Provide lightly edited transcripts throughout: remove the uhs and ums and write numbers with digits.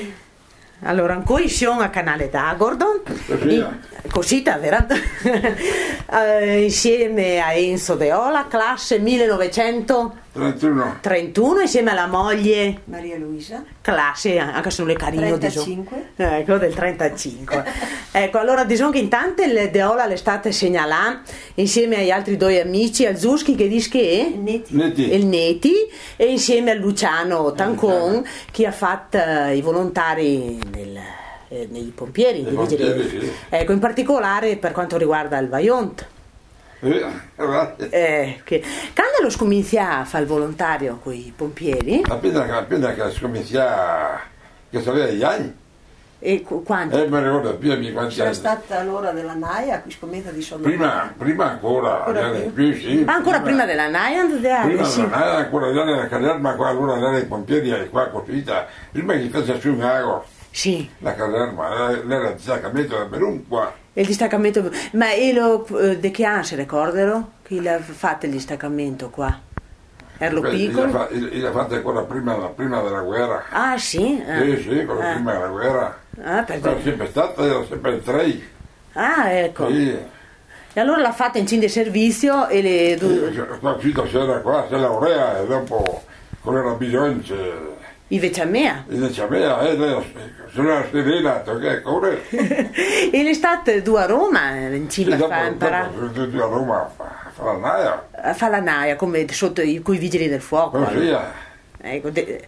Allora, ancora siamo a Canale d'Agordon, cosita, vero? Insieme a Enzo Deola, classe 1931, insieme alla moglie Maria Luisa, classe, anche se non le carino 35. Ecco, del 35. Ecco, allora diciamo che intanto il Deola l'estate segnala insieme agli altri due amici, al Zuschi che dice che il Neti, e insieme a Luciano Tancon che ha fatto i volontari nei pompieri, sì. Ecco, in particolare per quanto riguarda il Vajont. Quando lo scomincia a fare il volontario con i pompieri? Appena che scomincia che sapeva gli anni. E quanti? Mi ricordo più di quanti C'era anni. stata l'ora della Naia, qui scommetta di soldi. Prima ancora più, sì. Ancora prima della Naia? Prima della Naia, ancora nella caserma qua, allora nella i pompieri qua costruita, prima che faccia su un ago. Sì. La caserma, era il distaccamento da Berum qua. Il distaccamento, ma di che anno si ricordano? Chi l'ha fatto il distaccamento qua? Ero piccolo? L'ha fatto ancora prima della guerra. Ah sì? Sì, ancora prima della guerra. Era sempre stata, era sempre il 3. Ah, ecco. Sì. E allora l'ha fatta in cin di servizio e le... Qua uscito c'era qua, si laurea e dopo con era bisogno... Invece a me? Invece a me, sono una serena, che corre. E l'estate due a Roma, in cima sì, fa imparare. Dopo a Roma fa la Naia. Fa la Naia, come sotto coi vigili del fuoco. Allora. Ecco, e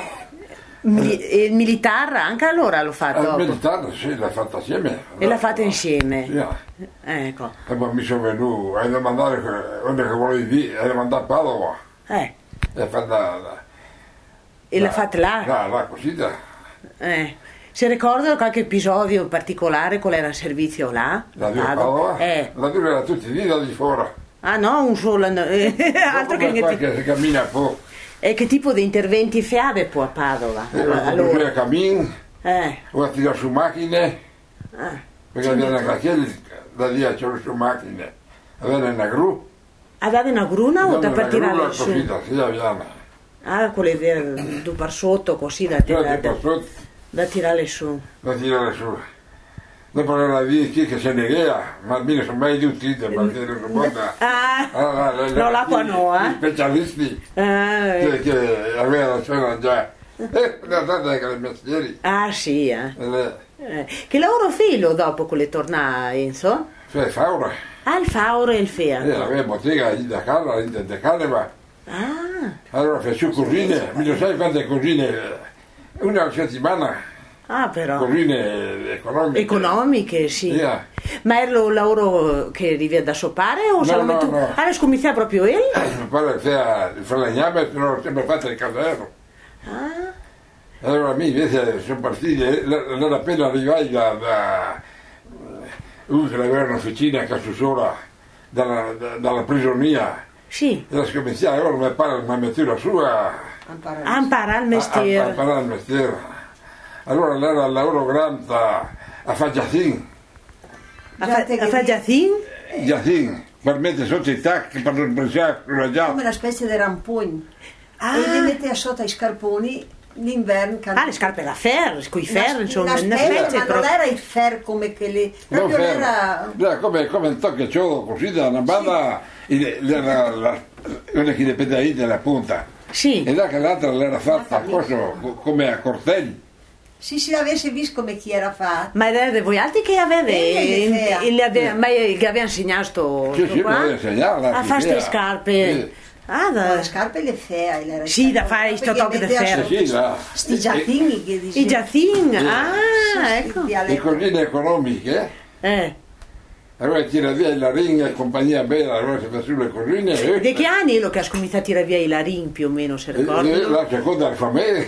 il militare anche allora l'ho fatto? Il militare sì, l'ha fatta assieme. E l'ha fatta insieme? Sì. Ecco. E poi mi sono venuto, hai da mandare, quando che volevi dire, hai da mandare a Padova. E l'ha fatta là? Là, così da. Si ricordano qualche episodio in particolare qual era il servizio là? La di Padova? La di era tutti lì da di fuori. Ah no, un solo... altro che si cammina un po'. E che tipo di interventi fiabe può a Padova? Allora a cammin, o a tirare su macchine, perché aveva da lì a tirare su macchine, aveva una gru. Aveva una gruna o da per tirare su? Sì, aveva. Quelle du par sotto così da tirare su. Da tirare su. Dopo era lì che se ne era, ma almeno sono mai riuscite perché non guarda. No, l'acqua no, specialisti che avevano la cena già. Guardate che le mestieri. Ah sì, Che lavoro filo dopo con le torna Enzo? Faura. Il Faura e il Fea. Aveva bottega da casa, da Caneva. Allora faccio cucine, mi lo sai quante cucine? Una alla settimana. Però. Cucine economiche. Economiche, sì. Yeah. Ma era un lavoro che arriva da sopare o solamente tu? No. Le scominciava proprio lui? Mi pare che il falegname, l'ho sempre fatto il casero. Allora a me invece sono partiti, non appena arrivai da che aveva un'officina a Cassusola dalla prigionia. Sì. E la scominciai, ora mi pare una mettura sua a imparare il mestiere. Allora era il lavoro grande a fare giacin. A fare giacin? Giacin, per mettere sotto i tacchi, per non prendere sulla giacca. Come una specie di ramponi. E li metteva sotto ai scarponi l'inverno. Le scarpe da ferro, con i ferri, insomma. Ma non era il ferro come che le... Proprio era... Come un tocco ciò così da una banda, quella che dipende dalla punta. Sì. E là che l'altra l'era fatta come a cortelli. Sì, avesse visto come chi era fatto. Ma era di voi altri che aveva insegnato a fare queste scarpe? Le scarpe le fea. Sì, da fare questo tocco di ferro. Sti giacchini che dice. I giacchini, ecco. Le cosine economiche. Allora tira via la ringa e compagnia bella, allora si fa sulle cosine. Di che anni è lo che ha scominciato a tirare via i larin più o meno, se ricordi? La seconda famiglia.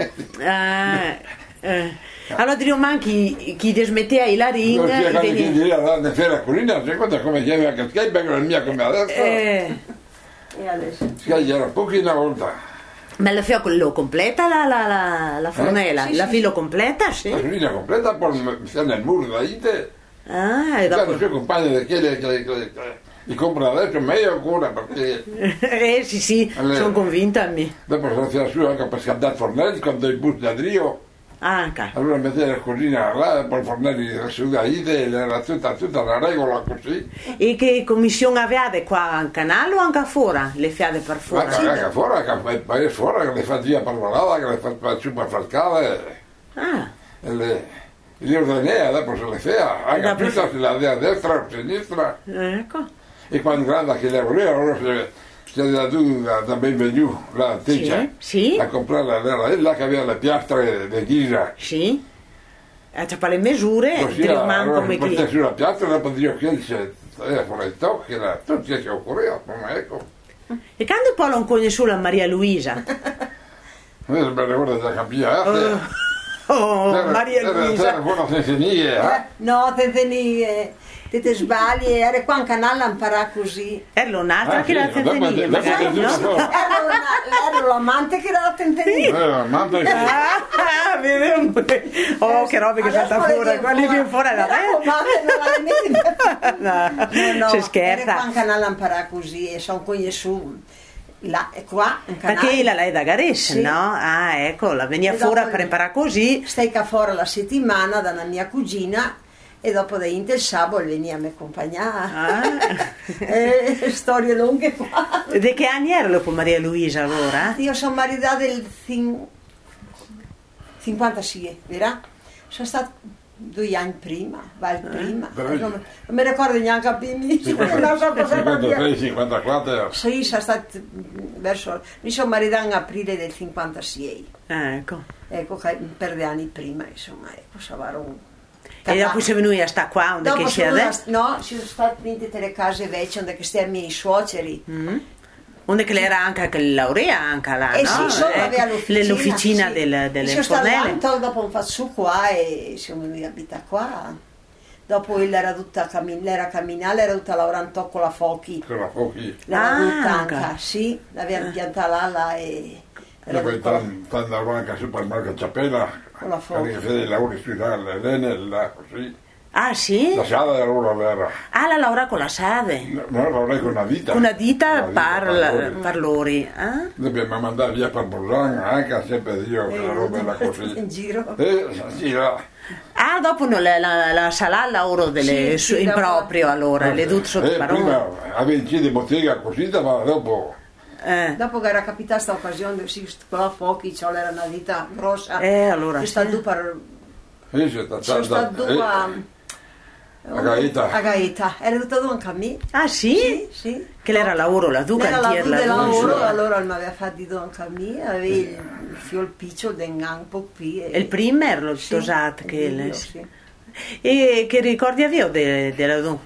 Allora diremo anche chi dismetteva i larin. Non sia che dire andare a fare la colina, la seconda come che aveva che Skype, la mia come adesso. E adesso? Skype era pochina volta. Ma la filo completa la fornella? La filo completa, sì? La colina completa, poi sta nel muro da ite. E dopo... i suoi compagni di quelle che li comprano adesso meglio ancora perché... sì, sono convinta a me. Dopo sono andato su anche per scaldare il fornello con dei bus da Drio. Anche. Allora metteva la cucina là, poi fornelli asciugaite, era tutta la regola così. E che commissione avete qua in canale o anche fuori? Le fiade per fuori? Anche fuori, che le faceva per volata, che le faceva super falcale. Le ordenea, dopo se le feia, anche tutta se la dea a destra o a sinistra. Ecco. E quando grande che le voleva, allora si è andato da Benvenu, la Ticcia, a comprare là che aveva le piastre di ghisa. Sì. C'è per le misure, allora come chi. Sulla piastra, dopo Dio che era fuori il tocco, era tutto che occorreva, ecco. E quando poi non conosciuto la Maria Luisa? Me lo ricordo da cambiare. Maria Luisa. Era buona tensenie, No, tensenie. Te sbagli, era qua in canale a imparare così. Era un'altra che la tentenia, magari, no? Era l'amante che era la tentenia. Vedevo. Oh, che roba che salta fuori, quelli più fuori da me. No, si scherza. Era qua in canale a imparare così e sono conosciuti. Là, qua in canale. Perché lei è da Gares, sì. No? Ah, ecco, la veniva fuori per imparare così. Stai qua fuori la settimana da una mia cugina. E dopo da Intel sabato veniva a me accompagnare. Storie lunghe qua. Di che anni era dopo Maria Luisa allora? Io sono maritata del 56, vero? Sono stata 2 anni prima, prima. Non mi ricordo neanche benissimo. Non so cosa 53, 54. Sì, sono stata verso. Mi sono maritata in aprile del 56. Ecco. Ecco, per 2 anni prima, insomma, ecco, Savaron. E dopo sei venuti a sta qua, onde che sia adesso? No, ci sono state tutte le case vecchie, onde che stiamo i miei suoceri. Onde che era anche laurea anche là, no? Sì, aveva l'officina sì. delle fornelle. Dopo un faccio qua e siamo venuti a abitare qua. Dopo lui era tutta camminale, era tutta lavorando con la Fochi. Con la Fochi? L'era tutta anche, sì, l'aveva impiantata là e... E poi andavo anche al supermercato Ciappella, che fede i lavori sui l'Enel, così. Ah, sì? La sala era ora vera. Ah, la lavora con la sade? No, lavorei con una dita. Una dita per lori. Dobbiamo mandare via per Bologna, anche sempre Dio, che la roba era così. In giro? Sì, là. Ah, dopo la sala al lavoro delle in proprio allora, le dute sotto parole. Prima avevo di bottega così, ma dopo... Dopo che era capitata questa occasione, con la Fochi, c'era una vita grossa. Allora. È stato per... Sono stato a Gaeta. A Gaeta. Era tutto anche a me. Ah, sì? Sì. Che era lavoro, la duca era antier la lavoro, allora mi aveva fatto anche a me, aveva il fiol piccio un po' qui. E il primo era lo sposato che... Sì. E che ricordi avevi della duca?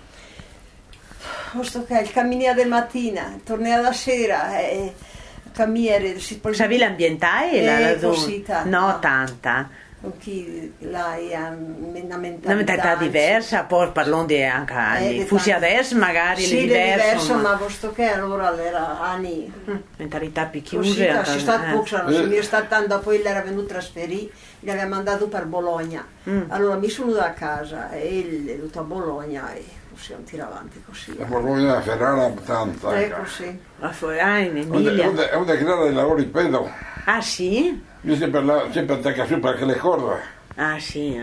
Questo che il camminare del mattina, tornare la sera e camminare. Sapevi l'ambientale? No, tanta. Con chi l'hai una mentalità diversa, poi parlando anche di fusi adesso magari sì, diverso, ma questo che allora era anni mentalità più chiuse. C'è stato poco, mi è stato dopo lui era venuto a trasferire, mi aveva mandato per Bologna. Allora mi sono da casa e lui è venuto a Bologna e possiamo tirare avanti così. A Bologna, Ferrara, tanta. Ecco, sì. In Emilia. È una creata di lavori pedo. Ah, sì? Io sempre attacca su perché le corde. Ah, sì,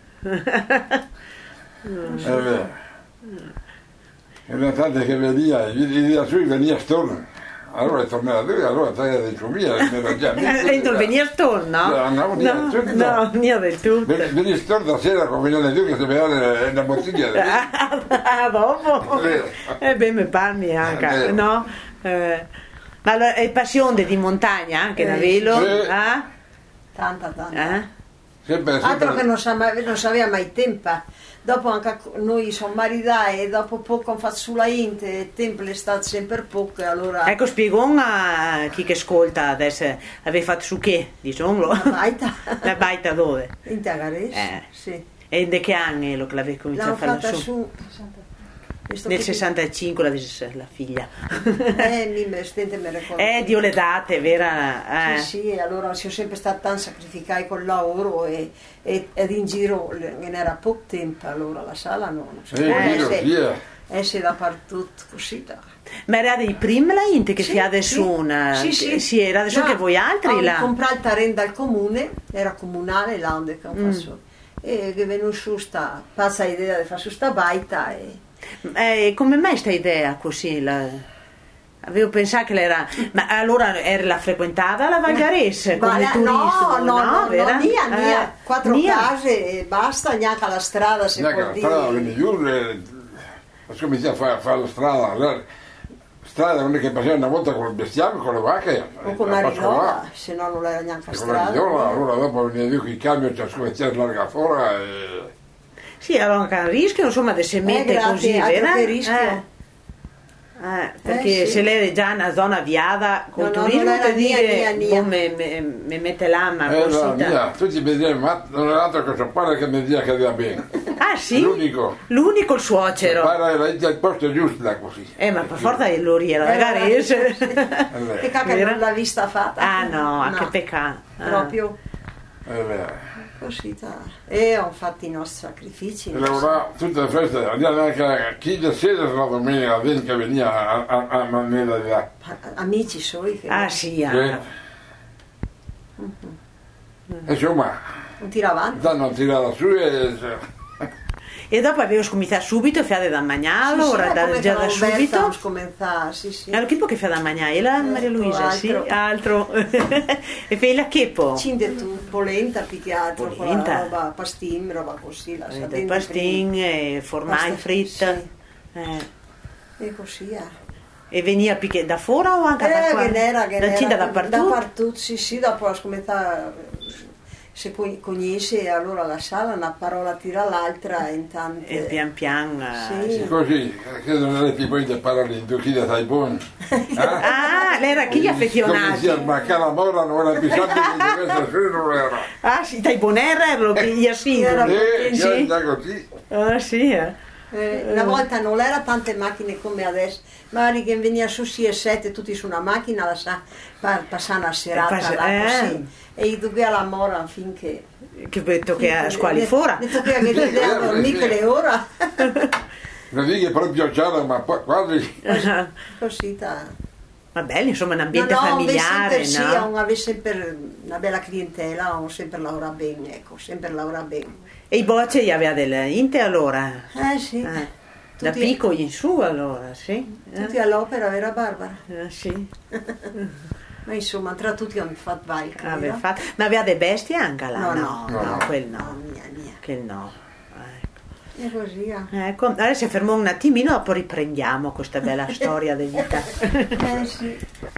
È vero. E una tante che veniva, e da su veniva storno. Allora tornava lui, allora taglia del suo via, mi era già e tu veniva storno? No, non del tutto. Veniva storno la sera come venivano tu che si vedeva una bottiglia. Ah, dopo? E beh, mi parli anche, no? Ma allora, è passione di montagna anche da velo? Tanta. Sempre. Altro che non sapeva mai tempo. Dopo anche noi siamo maritati e dopo poco hanno fatto sulla Int e il tempo è stato sempre poco allora... Ecco, spiego a chi che ascolta adesso, avevi fatto su che, diciamo? La baita. La baita dove? In Tagares, sì. E in che anni lo che l'avevi cominciato a fare su? Nel 65 la figlia. Mi ricordo. Dio le date, vera? Sì, allora si è sempre stata tanto sacrificata col lavoro ed in giro ne era poco tempo, allora la sala no. Esce dappertutto, così. Ma era dei primi la Inte che Sì, si ha adesso sì. era adesso che voi altri là. Ho comprato il terreno dal comune, era comunale là dove faccio. E che è venuto su sta pazza idea di fare su sta baita Come mai sta idea così? Avevo pensato che era. Ma allora la frequentava la Valgarese come turista? No, mia, 4 case e basta, neanche la strada si può la dire. strada venne giù, ho cominciato a fare la strada. Strada non è che passava una volta con il bestiame, con le vacche. O con la rigola, se no non era neanche con la strada. rigola, allora dopo veniva giù con il camion, ci ha cominciato a largare fuori. Sì, aveva anche un rischio, insomma, di se mette così, vero? Che rischio? Perché sì. se lei è già una zona avviata col turismo, non era dire mia. mi mette l'ama Era così. mia, tutti mi dicevano, ma non era altro che suo padre che mi diceva che andava bene. Ah sì? L'unico il suocero. Suo padre era il posto giusto da così. Ma per forza è l'Oriera, la Garese. Peccato che non l'ha vista fatta. Ah no, che peccato. Proprio. È vero. Così, e ho fatto i nostri sacrifici. E lavorava tutte le feste, andiamo anche a chi da sera la domenica, la gente che veniva a Manella di là. Amici suoi. Che Sì. Insomma, non tira avanti. hanno tirato su E dopo avevo scominciato subito, fiade da mangiare, allora già da subito. Sì. Allora, che po' che fa da mangiare? La Maria Luisa, sì, altro. E fai la che po'? Cinde tu, polenta più che altro, polenta. Roba, pastin, roba così. La Del pastin, formaggi fritti. E così, E veniva da fuori o anche da qua? Da Cinda dappertutto? Sì, dopo la scommessa se conosce allora la sala una parola tira l'altra intanto e pian pian sì. Così che non è più poi di parlare in Turchia dai buoni lei era chi affezionati ma che la mora non era più sempre che questa non era sì dai bonera lo che io sì già così sì una volta non era tante macchine come adesso, magari che veniva su 6 e 7 tutti su una macchina passare una serata là così e i due alla mora finché che detto che a squali fuori detto che l'idea dormire le ore non dico proprio già ma quasi così va bene insomma un ambiente familiare sì, aveva sempre una bella clientela, ho sempre lavorato bene, ecco, sempre lavorato bene. E i bocce gli aveva delle inte allora? Sì. Da piccoli in su allora, sì. Tutti all'opera, vero Barbara? Sì. Ma insomma, tra tutti hanno fatto valca. Ma aveva delle bestie anche là? No, quel no. Mia. Che no. E così. Ecco, adesso si fermò un attimino, dopo riprendiamo questa bella storia di vita. Sì.